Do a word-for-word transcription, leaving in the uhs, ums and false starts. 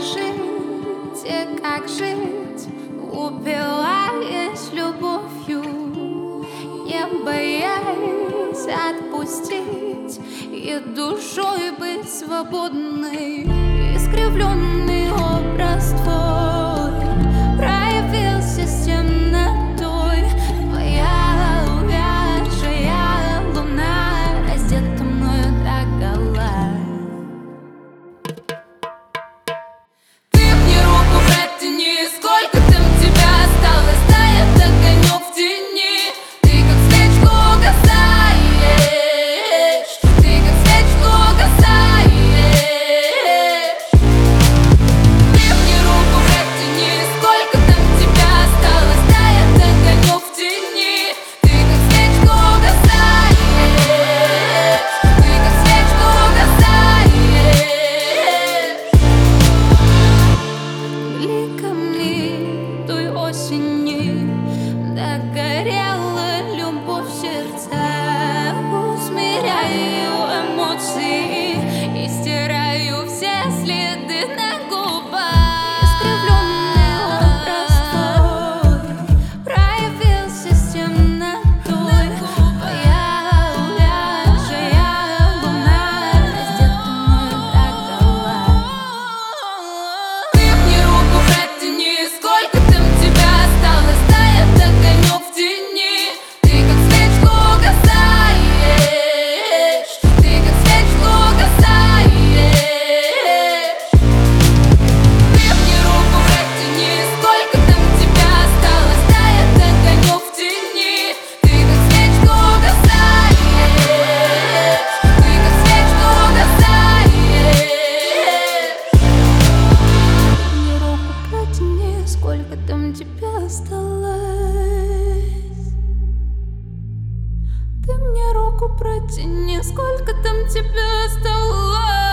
скажите, как жить, упиваясь любовью, не боясь отпустить и душой быть свободной. Искривленный образ твой проявился с темнотой. Твоя увядшая луна раздета мною догола. Ты мне руку протяни, сколько там тебя осталось, тает огонек в тени. Ты как свечку угасаешь, ты как свечку угасаешь. Ты мне руку протяни, сколько там тебя осталось, тает огонек в тени. Ты как свечку угасаешь, ты как свечку угасаешь. Бликами той осени догорела любовь в сердце. Усмиряю эмоции и стираю все следы на губах. Искривленный образ твой проявился с темнотой. Твоя увядшая луна раздета мною догола. Ты мне руку протяни, сколько там тебя осталось, тает огонек в тени. Ты как свечку угасаешь, ты как свечку угасаешь. Ты мне руку протяни, сколько там тебя осталось, тает огонек в тени. Ты как свечку угасаешь, ты как свечку угасаешь. Мне руку протяни, сколько там тебя осталось. Ты мне руку протяни, сколько там тебя осталось.